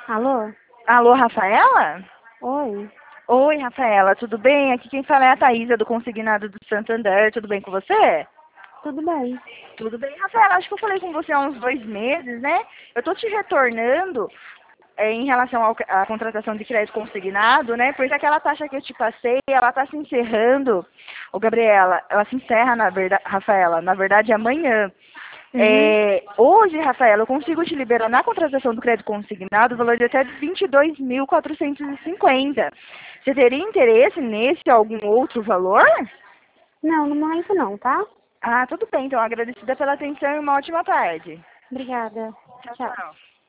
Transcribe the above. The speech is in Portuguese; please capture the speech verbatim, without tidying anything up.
Alô? Alô, Rafaela? Oi. Oi, Rafaela, tudo bem? Aqui quem fala é a Thaísa do Consignado do Santander. Tudo bem com você? Tudo bem. Tudo bem, Rafaela. Acho que eu falei com você há uns dois meses, né? Eu tô te retornando é, em relação ao- à contratação de crédito consignado, né? Porque aquela taxa que eu te passei, ela tá se encerrando. Ô, Gabriela, ela se encerra, na verdade, Rafaela, na verdade, amanhã. Uhum. É, hoje, Rafaela, eu consigo te liberar na contratação do crédito consignado o valor de até vinte e dois mil quatrocentos e cinquenta. Você teria interesse nesse ou algum outro valor? Não, no momento não, tá? Ah, tudo bem. Então, agradecida pela atenção e uma ótima tarde. Obrigada. Tchau, Tchau. tchau.